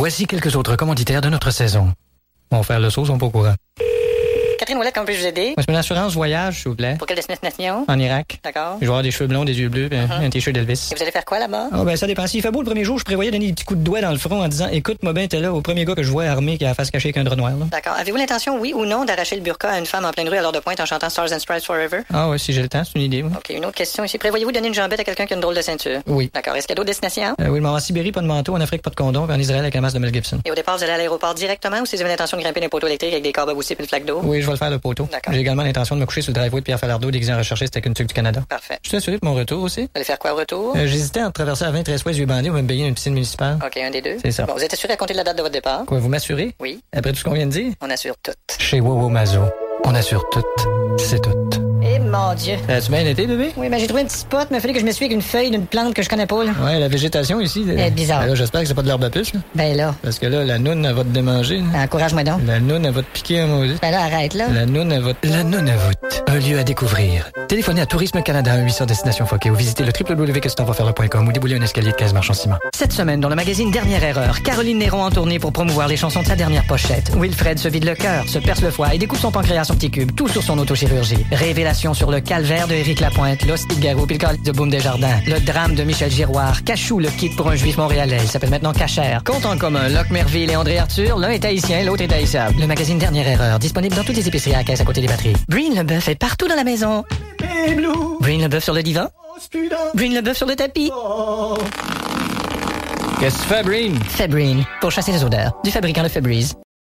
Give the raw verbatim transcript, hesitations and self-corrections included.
Voici quelques autres commanditaires de notre saison. Mon frère Le Sceau sont pas au courant. Catherine Ouellette, comment puis-je vous aider? Moi, c'est une assurance voyage, s'il vous plaît. Pour quelle destination? En Irak. D'accord. Je vais avoir des cheveux blonds, des yeux bleus, puis Uh-huh. un t-shirt d'Elvis. Et vous allez faire quoi là-bas? Ah, oh, ben ça dépend. S'il fait beau le premier jour, je prévoyais donner des petits coups de doigt dans le front en disant « Écoute-moi bien, t'es là au premier gars que je vois armé qui a la face cachée avec un drap noir. » là. D'accord. Avez-vous l'intention, oui ou non, d'arracher le burqa à une femme en pleine rue à l'heure de pointe en chantant Stars and Stripes Forever? Ah ouais, si j'ai le temps, c'est une idée, oui. OK, une autre question ici. Prévoyez-vous donner une jambette à quelqu'un qui a une drôle de ceinture? Oui. D'accord. Est-ce qu'il y a d'autres destinations? Euh, oui, je m'en vais en Sibérie, pas de manteau, en Afrique, pas de condom, puis en Israël avec un masque de Mel Gibson. Et au départ, vous allez à l'aéroport directement ou si vous avez l'intention de grimper les poteaux électriques avec des câbles à bousser et une flaque d'eau? Oui, je vais le faire, le poteau. D'accord. J'ai également l'intention de me coucher sur le driveway de Pierre Falardeau déguisé en recherché, c'était qu'une tuque du Canada. Parfait. Je suis assuré de mon retour aussi. Vous allez faire quoi au retour? Euh, J'hésitais entre traverser à vingt treize fois les yeux bandés ou me baigner dans une piscine municipale. OK, un des deux. C'est ça. Bon, vous êtes assuré à compter de la date de votre départ? Quoi, vous m'assurez? Oui. Après tout ce qu'on vient de dire? On assure tout. Chez Wowo Mazo, on assure tout. C'est tout. Eh mon Dieu. As-tu bien été, bébé? Oui, mais j'ai trouvé un petit spot, mais il fallait que je me suis avec une feuille d'une plante que je connais pas, là. Ouais, la végétation ici. Elle est bizarre. Ben là, j'espère que c'est pas de l'herbe à puce, là. Ben là, Parce que là, la noune, elle va te démanger. là. ben, encourage-moi donc. La noune, elle va te piquer un maudit. Ben là, arrête, là. La noune, elle va te... La Nunavut, un lieu à découvrir. Téléphonez à Tourisme Canada, un huit cents Destination Foquet, ou visitez le w w w point que tu t'en vas faire le point com ou déboulez un escalier de quinze marches en ciment. Cette semaine, dans le magazine Dernière Erreur, Caroline Néron en tournée pour promouvoir les chansons de sa dernière pochette. Wilfred se vide le cœur, se perce le foie et découpe son pancréas en petits cubes, tout sur son autochirurgie. Révélation sur le calvaire de Éric Lapointe, l'hostie de Garou puis le calice de Boum Desjardins. Le drame de Michel Giroir. Cachou le quitte pour un juif montréalais. Il s'appelle maintenant Cacher. Compte en commun, Locke Merville et André Arthur. L'un est haïtien, l'autre est haïssable. Le magazine Dernière Erreur, disponible dans toutes les épiceries à la caisse à côté des batteries. Breen Leboeuf est partout dans la maison. Breen Leboeuf sur le divan. Breen Leboeuf sur le tapis. Qu'est-ce que tu fais, Breen? Febrine, pour chasser les odeurs. Du fabricant de Febreze.